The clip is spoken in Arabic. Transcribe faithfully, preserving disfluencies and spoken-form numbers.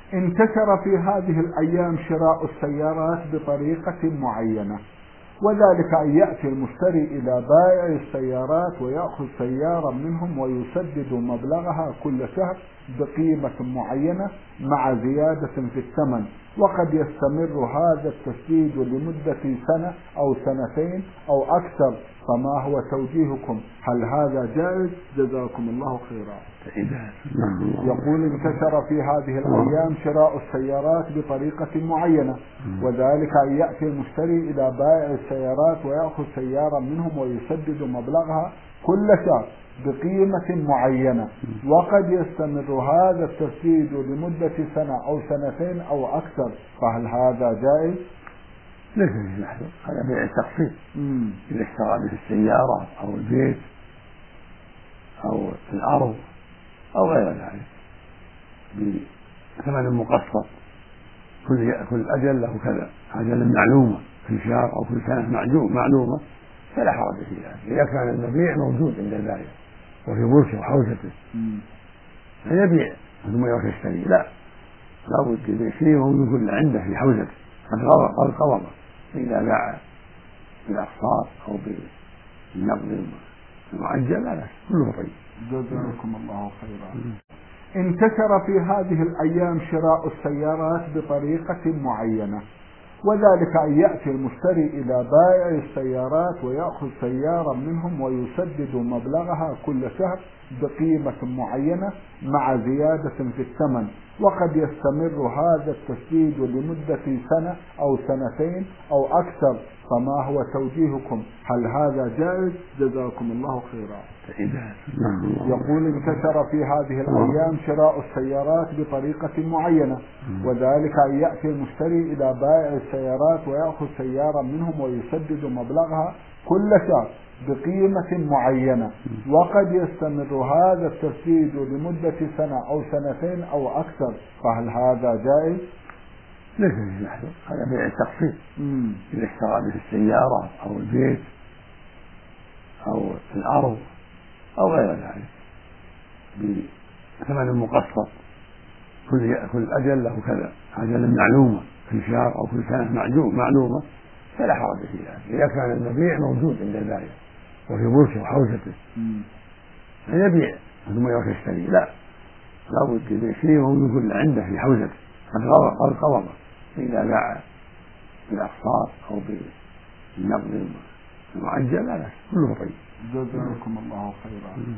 انتشر في هذه الأيام شراء السيارات بطريقة معينة، وذلك أن يأتي المشتري إلى بائع السيارات ويأخذ سيارة منهم ويسدد مبلغها كل شهر بقيمة معينة مع زيادة في الثمن، وقد يستمر هذا التسديد لمدة سنة أو سنتين أو أكثر، فما هو توجيهكم؟ هل هذا جائز؟ جزاكم الله خيرا. يقول انتشر في هذه الأيام شراء السيارات بطريقة معينة، وذلك أن يأتي المشتري إلى بائع السيارات ويأخذ سيارة منهم ويسدد مبلغها كل شهر بقيمة معينة، وقد يستمر هذا التسديد لمدة سنة أو سنتين أو أكثر، فهل هذا جائز؟ ليس فيه محذور، هذا بيع التقسيط. إذا اشترى به السيارة أو البيت أو الأرض أو غير ذلك بثمن مقسط، كل كل أجل له كذا، أجل معلومة في شهر أو كل سنة معلومة، فلا حرج في ذلك إذا كان المبيع موجود عند البائع وفي ملكه وحوزته فيبيع ثم يروح يشتري. لا، لا بد أن يشتري وهو يكون عنده في حوزته قد قبض، إذا باع بالأقساط أو بالنقد المعجل لا بأس، كله طيب. جزاكم الله خيرا. انتشر في هذه الأيام شراء السيارات بطريقة معينة، وذلك أن يأتي المشتري إلى بائع السيارات ويأخذ سيارة منهم ويسدد مبلغها كل شهر بقيمة معينة مع زيادة في الثمن، وقد يستمر هذا التسديد لمدة سنة أو سنتين أو أكثر، فما هو توجيهكم؟ هل هذا جائز؟ جزاكم الله خيرا. يقول انتشر في هذه الأيام شراء السيارات بطريقة معينة، وذلك أن يأتي المشتري إلى بائع السيارات ويأخذ سيارة منهم ويسدد مبلغها كل شهر بقيمة معينة، وقد يستمر هذا التسديد لمدة سنة أو سنتين أو أكثر، فهل هذا جائز؟ ليس فيه محذور، هذا بيع التقسيط. إذا اشترى به السيارة أو البيت أو الأرض أو غير ذلك بثمن مقسط، كل كل أجل له كذا، أجل معلومة في شهر أو كل سنة معلومة، فلا حرج في ذلك إذا كان المبيع موجود عند البائع وفي ملكه وحوزته فيبيع ثم يروح يشتري. لا، لا بد أن يشتري وهو يكون عنده في حوزته قد قبض، إذا باع بالأقساط أو بالنقد المعجل لا بأس، كله طيب. جزاكم الله خيرا.